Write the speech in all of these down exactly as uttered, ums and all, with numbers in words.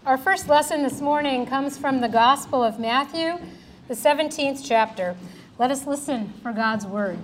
Our first lesson this morning comes from the Gospel of Matthew, the seventeenth chapter. Let us listen for God's word.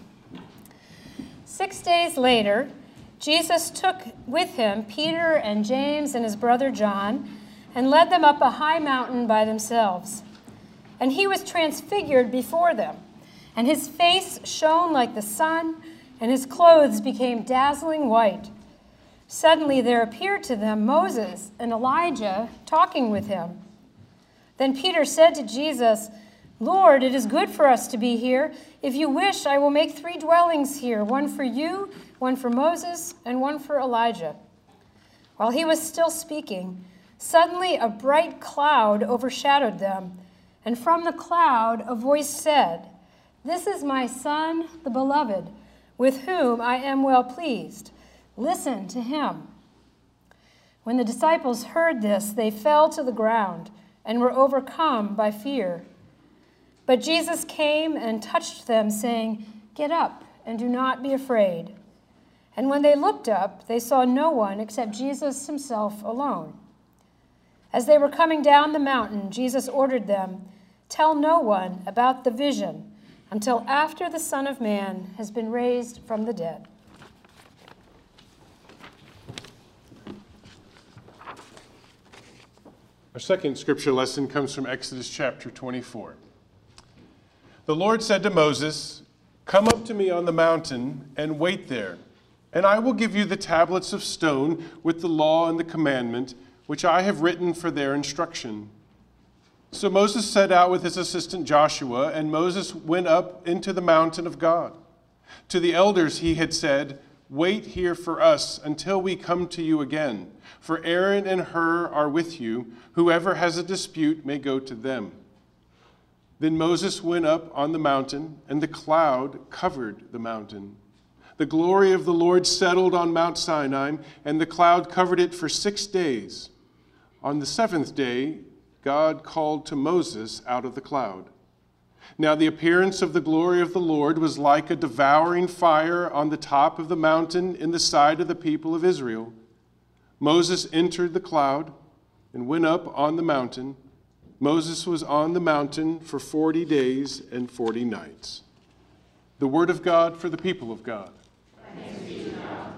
Six days later, Jesus took with him Peter and James and his brother John and led them up a high mountain by themselves. And he was transfigured before them, and his face shone like the sun, and his clothes became dazzling white. Suddenly there appeared to them Moses and Elijah talking with him. Then Peter said to Jesus, "Lord, it is good for us to be here. If you wish, I will make three dwellings here, one for you, one for Moses, and one for Elijah." While he was still speaking, suddenly a bright cloud overshadowed them, and from the cloud a voice said, "This is my Son, the Beloved, with whom I am well pleased. Listen to him." When the disciples heard this, they fell to the ground and were overcome by fear. But Jesus came and touched them, saying, "Get up and do not be afraid." And when they looked up, they saw no one except Jesus himself alone. As they were coming down the mountain, Jesus ordered them, "Tell no one about the vision until after the Son of Man has been raised from the dead." Our second scripture lesson comes from Exodus chapter twenty-four. The Lord said to Moses, "Come up to me on the mountain and wait there, and I will give you the tablets of stone with the law and the commandment, which I have written for their instruction." So Moses set out with his assistant Joshua, and Moses went up into the mountain of God. To the elders he had said, "Wait here for us until we come to you again, for Aaron and Hur are with you. Whoever has a dispute may go to them." Then Moses went up on the mountain, and the cloud covered the mountain. The glory of the Lord settled on Mount Sinai, and the cloud covered it for six days. On the seventh day, God called to Moses out of the cloud. Now the appearance of the glory of the Lord was like a devouring fire on the top of the mountain in the sight of the people of Israel. Moses entered the cloud and went up on the mountain. Moses was on the mountain for forty days and forty nights. The word of God for the people of God. Thanks be to God.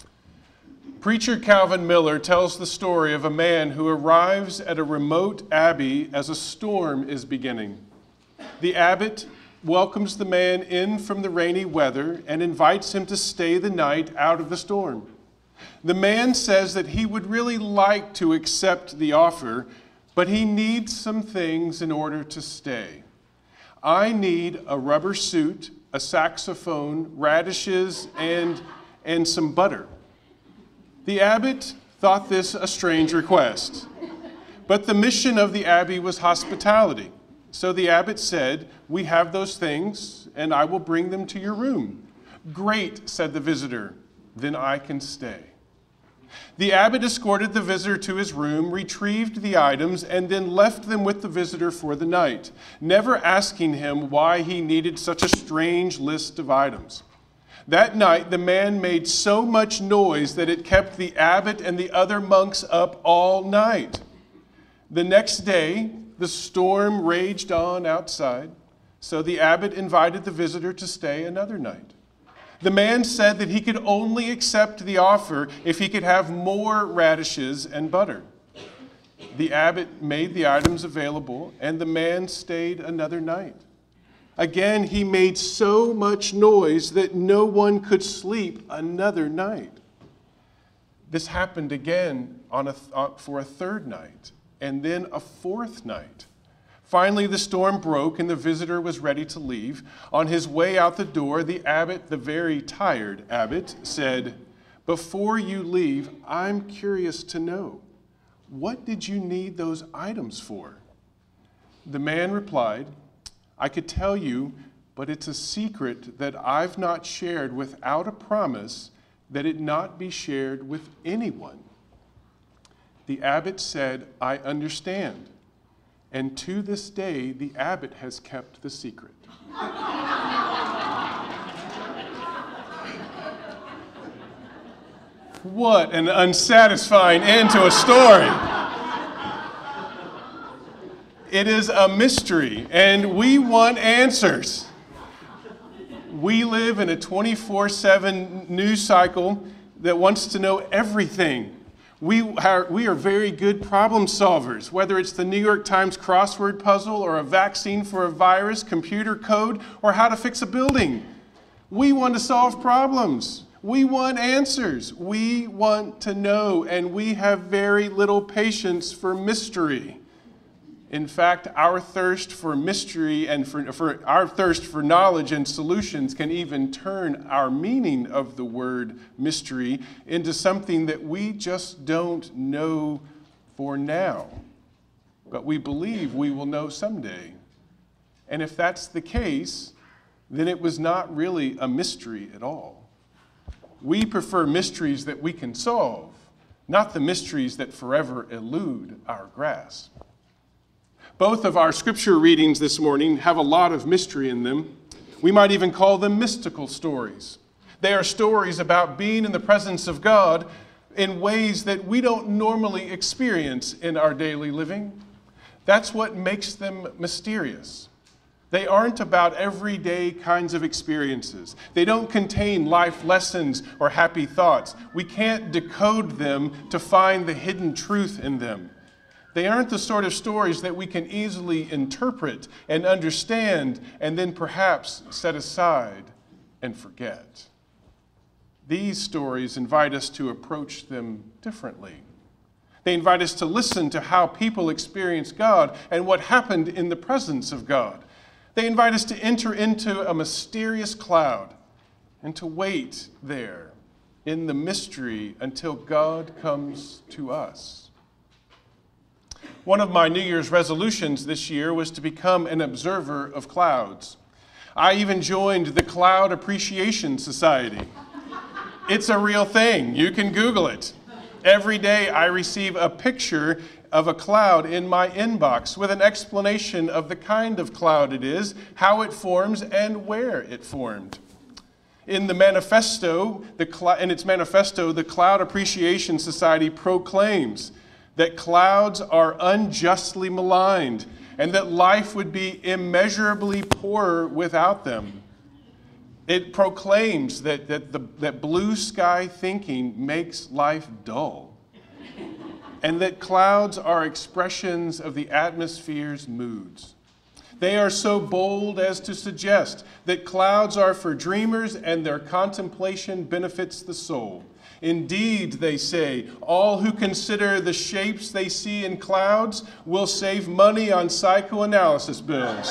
Preacher Calvin Miller tells the story of a man who arrives at a remote abbey as a storm is beginning. The abbot welcomes the man in from the rainy weather and invites him to stay the night out of the storm. The man says that he would really like to accept the offer, but he needs some things in order to stay. "I need a rubber suit, a saxophone, radishes, and, and some butter." The abbot thought this a strange request, but the mission of the abbey was hospitality. So the abbot said, "We have those things, and I will bring them to your room." "Great," said the visitor, "then I can stay." The abbot escorted the visitor to his room, retrieved the items, and then left them with the visitor for the night, never asking him why he needed such a strange list of items. That night, the man made so much noise that it kept the abbot and the other monks up all night. The next day, the storm raged on outside, so the abbot invited the visitor to stay another night. The man said that he could only accept the offer if he could have more radishes and butter. The abbot made the items available, and the man stayed another night. Again, he made so much noise that no one could sleep another night. This happened again on a th- for a third night, and then a fourth night. Finally, the storm broke, and the visitor was ready to leave. On his way out the door, the abbot, the very tired abbot, said, "Before you leave, I'm curious to know, what did you need those items for?" The man replied, "I could tell you, but it's a secret that I've not shared without a promise that it not be shared with anyone." The abbot said, "I understand." And to this day, the abbot has kept the secret. What an unsatisfying end to a story. It is a mystery, and we want answers. We live in a twenty-four seven news cycle that wants to know everything. We are, we are very good problem solvers, whether it's the New York Times crossword puzzle or a vaccine for a virus, computer code, or how to fix a building. We want to solve problems. We want answers. We want to know, and we have very little patience for mystery. In fact, our thirst for mystery and for, for our thirst for knowledge and solutions can even turn our meaning of the word mystery into something that we just don't know for now, but we believe we will know someday. And if that's the case, then it was not really a mystery at all. We prefer mysteries that we can solve, not the mysteries that forever elude our grasp. Both of our scripture readings this morning have a lot of mystery in them. We might even call them mystical stories. They are stories about being in the presence of God in ways that we don't normally experience in our daily living. That's what makes them mysterious. They aren't about everyday kinds of experiences. They don't contain life lessons or happy thoughts. We can't decode them to find the hidden truth in them. They aren't the sort of stories that we can easily interpret and understand and then perhaps set aside and forget. These stories invite us to approach them differently. They invite us to listen to how people experience God and what happened in the presence of God. They invite us to enter into a mysterious cloud and to wait there in the mystery until God comes to us. One of my New Year's resolutions this year was to become an observer of clouds. I even joined the Cloud Appreciation Society. It's a real thing. You can Google it. Every day I receive a picture of a cloud in my inbox with an explanation of the kind of cloud it is, how it forms, and where it formed. In the manifesto, the cl- in its manifesto, the Cloud Appreciation Society proclaims that clouds are unjustly maligned and that life would be immeasurably poorer without them. It proclaims that, that, the, that blue sky thinking makes life dull and that clouds are expressions of the atmosphere's moods. They are so bold as to suggest that clouds are for dreamers and their contemplation benefits the soul. Indeed, they say, all who consider the shapes they see in clouds will save money on psychoanalysis bills.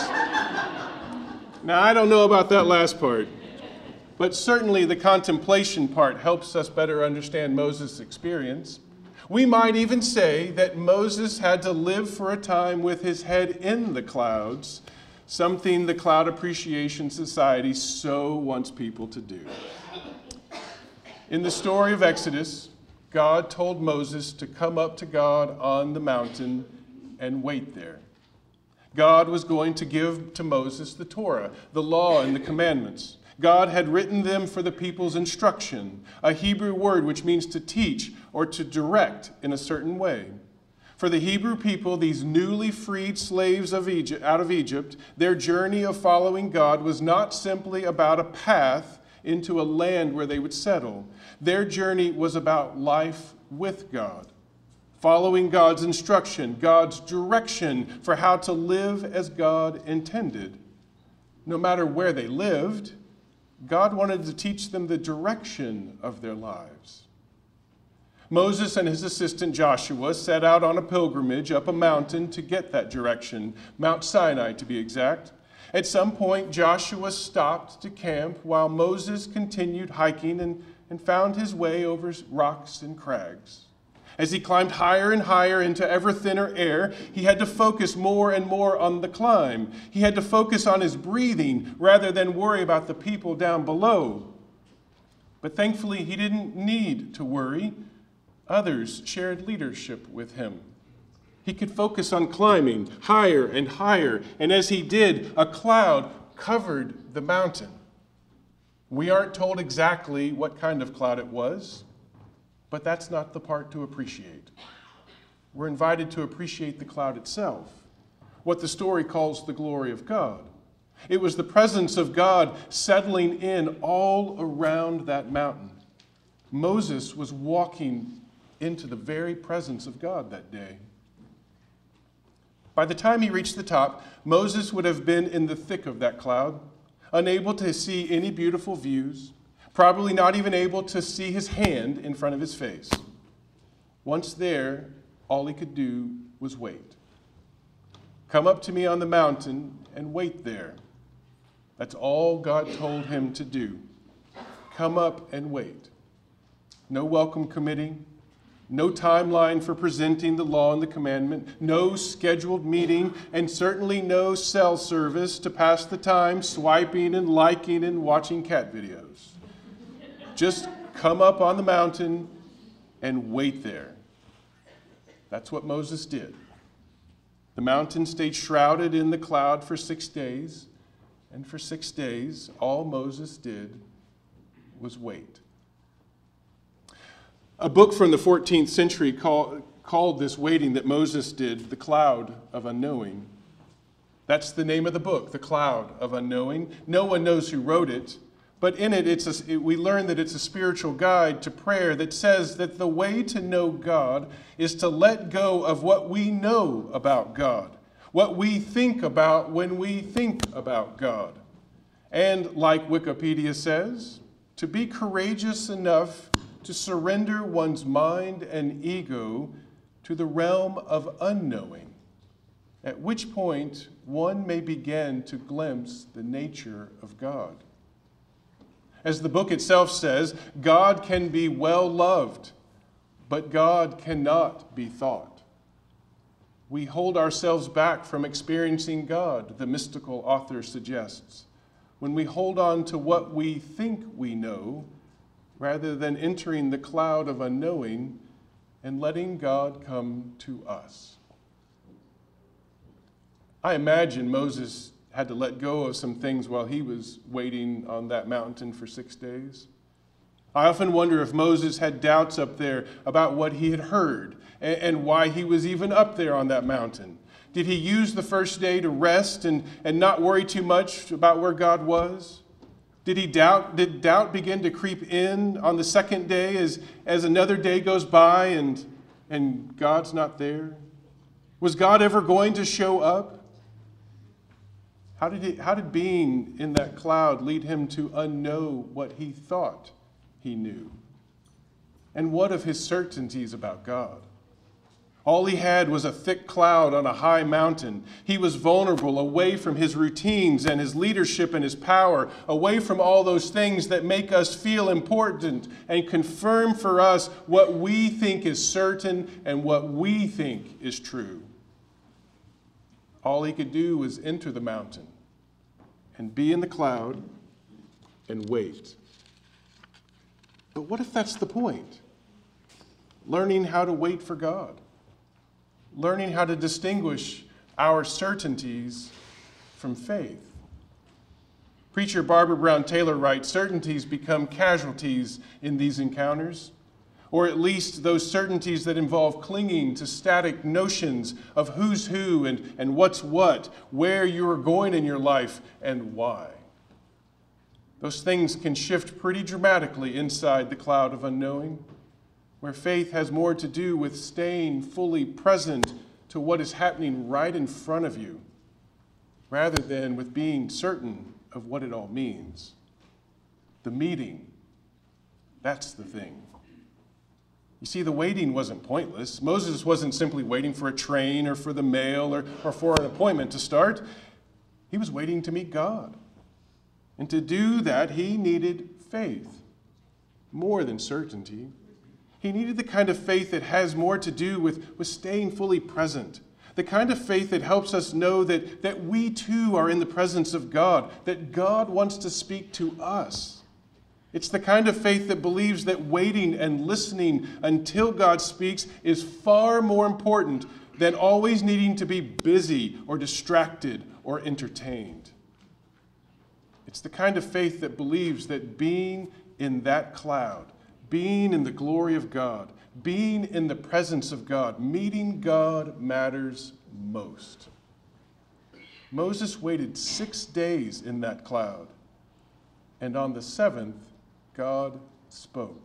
Now, I don't know about that last part, but certainly the contemplation part helps us better understand Moses' experience. We might even say that Moses had to live for a time with his head in the clouds, something the Cloud Appreciation Society so wants people to do. In the story of Exodus, God told Moses to come up to God on the mountain and wait there. God was going to give to Moses the Torah, the law and the commandments. God had written them for the people's instruction, a Hebrew word which means to teach or to direct in a certain way. For the Hebrew people, these newly freed slaves of Egypt, out of Egypt, their journey of following God was not simply about a path into a land where they would settle. Their journey was about life with God, following God's instruction, God's direction for how to live as God intended. No matter where they lived, God wanted to teach them the direction of their lives. Moses and his assistant Joshua set out on a pilgrimage up a mountain to get that direction, Mount Sinai to be exact. At some point, Joshua stopped to camp while Moses continued hiking and, and found his way over rocks and crags. As he climbed higher and higher into ever thinner air, he had to focus more and more on the climb. He had to focus on his breathing rather than worry about the people down below. But thankfully, he didn't need to worry. Others shared leadership with him. He could focus on climbing higher and higher, and as he did, a cloud covered the mountain. We aren't told exactly what kind of cloud it was, but that's not the part to appreciate. We're invited to appreciate the cloud itself. what the story calls the glory of God. It was the presence of God settling in all around that mountain. Moses was walking into the very presence of God that day. By the time he reached the top, Moses would have been in the thick of that cloud, unable to see any beautiful views, probably not even able to see his hand in front of his face. Once there, all he could do was wait. Come up to me on the mountain and wait there. That's all God told him to do. Come up and wait. No welcome committee, no timeline for presenting the law and the commandment, no scheduled meeting, and certainly no cell service to pass the time swiping and liking and watching cat videos. Just come up on the mountain and wait there. That's what Moses did. The mountain stayed shrouded in the cloud for six days. And for six days, all Moses did was wait. A book from the fourteenth century call, called this waiting that Moses did the cloud of unknowing. That's the name of the book, The Cloud of Unknowing. No one knows who wrote it, but in it, it's a, it, we learn that it's a spiritual guide to prayer that says that the way to know God is to let go of what we know about God, what we think about when we think about God. And like Wikipedia says, to be courageous enough to surrender one's mind and ego to the realm of unknowing, at which point one may begin to glimpse the nature of God. As the book itself says, God can be well loved, but God cannot be thought. We hold ourselves back from experiencing God, the mystical author suggests, when we hold on to what we think we know, rather than entering the cloud of unknowing and letting God come to us. I imagine Moses had to let go of some things while he was waiting on that mountain for six days. I often wonder if Moses had doubts up there about what he had heard and, and why he was even up there on that mountain. Did he use the first day to rest and, and not worry too much about where God was? Did he doubt? Did doubt begin to creep in on the second day as, as another day goes by and, and God's not there? Was God ever going to show up? How did, he, how did being in that cloud lead him to unknow what he thought he knew? And what of his certainties about God? All he had was a thick cloud on a high mountain. He was vulnerable, away from his routines and his leadership and his power, away from all those things that make us feel important and confirm for us what we think is certain and what we think is true. All he could do was enter the mountain and be in the cloud and wait. But what if that's the point? Learning how to wait for God. Learning how to distinguish our certainties from faith. Preacher Barbara Brown Taylor writes, certainties become casualties in these encounters, or at least those certainties that involve clinging to static notions of who's who and, and what's what, where you are going in your life, and why. Those things can shift pretty dramatically inside the cloud of unknowing, where faith has more to do with staying fully present to what is happening right in front of you, rather than with being certain of what it all means. The meeting, that's the thing. You see, the waiting wasn't pointless. Moses wasn't simply waiting for a train or for the mail or, or for an appointment to start. He was waiting to meet God. And to do that, he needed faith, more than certainty. He needed the kind of faith that has more to do with, with staying fully present. The kind of faith that helps us know that, that we too are in the presence of God, that God wants to speak to us. It's the kind of faith that believes that waiting and listening until God speaks is far more important than always needing to be busy or distracted or entertained. It's the kind of faith that believes that being in that cloud, being in the glory of God, being in the presence of God, meeting God matters most. Moses waited six days in that cloud, and on the seventh, God spoke.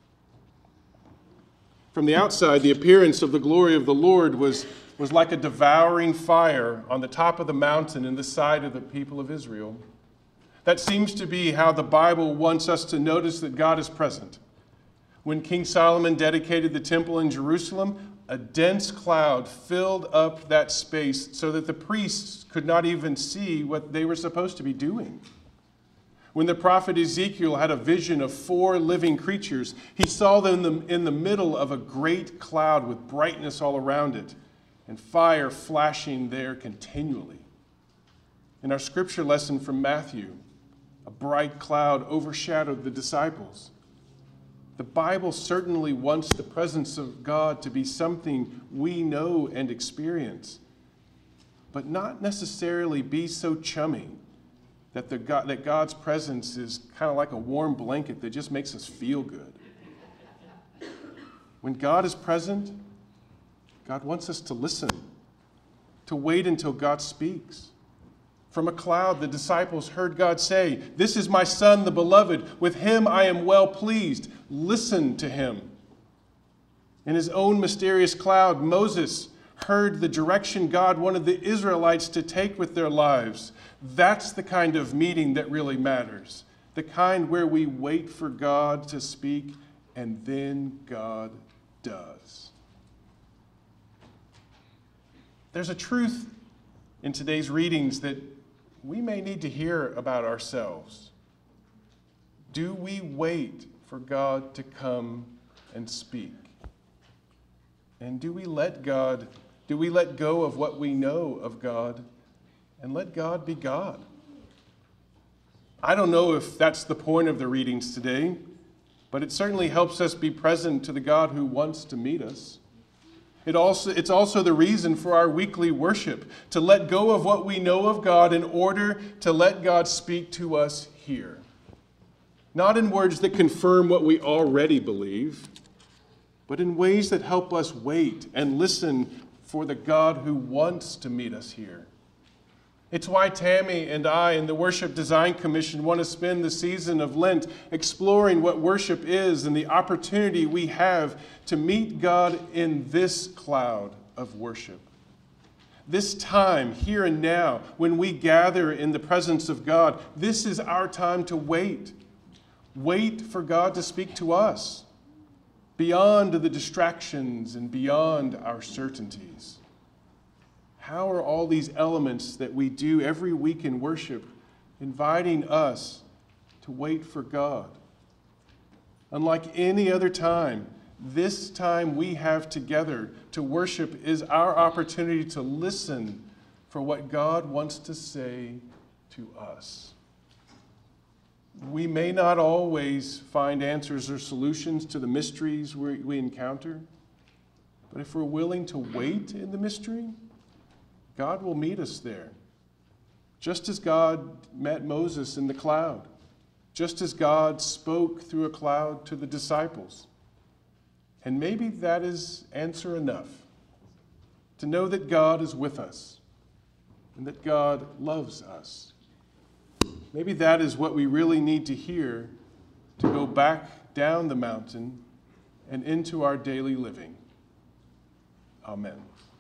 From the outside, the appearance of the glory of the Lord was, was like a devouring fire on the top of the mountain in the sight of the people of Israel. That seems to be how the Bible wants us to notice that God is present. When King Solomon dedicated the temple in Jerusalem, a dense cloud filled up that space so that the priests could not even see what they were supposed to be doing. When the prophet Ezekiel had a vision of four living creatures, he saw them in the, in the middle of a great cloud with brightness all around it and fire flashing there continually. In our scripture lesson from Matthew, a bright cloud overshadowed the disciples. The Bible certainly wants the presence of God to be something we know and experience, but not necessarily be so chummy that, the God, that God's presence is kind of like a warm blanket that just makes us feel good. When God is present, God wants us to listen, to wait until God speaks. From a cloud, the disciples heard God say, "This is my Son, the beloved. With him I am well pleased. Listen to him." In his own mysterious cloud, Moses heard the direction God wanted the Israelites to take with their lives. That's the kind of meeting that really matters. The kind where we wait for God to speak and then God does. There's a truth in today's readings that we may need to hear about ourselves. Do we wait for God to come and speak? And do we let God, do we let go of what we know of God and let God be God? I don't know if that's the point of the readings today, but it certainly helps us be present to the God who wants to meet us. It also, it's also the reason for our weekly worship, to let go of what we know of God in order to let God speak to us here. Not in words that confirm what we already believe, but in ways that help us wait and listen for the God who wants to meet us here. It's why Tammy and I and the Worship Design Commission want to spend the season of Lent exploring what worship is and the opportunity we have to meet God in this cloud of worship. This time, here and now, when we gather in the presence of God, this is our time to wait. Wait for God to speak to us beyond the distractions and beyond our certainties. How are all these elements that we do every week in worship inviting us to wait for God? Unlike any other time, this time we have together to worship is our opportunity to listen for what God wants to say to us. We may not always find answers or solutions to the mysteries we, we encounter, but if we're willing to wait in the mystery, God will meet us there. Just as God met Moses in the cloud, just as God spoke through a cloud to the disciples. And maybe that is answer enough to know that God is with us and that God loves us. Maybe that is what we really need to hear to go back down the mountain and into our daily living. Amen.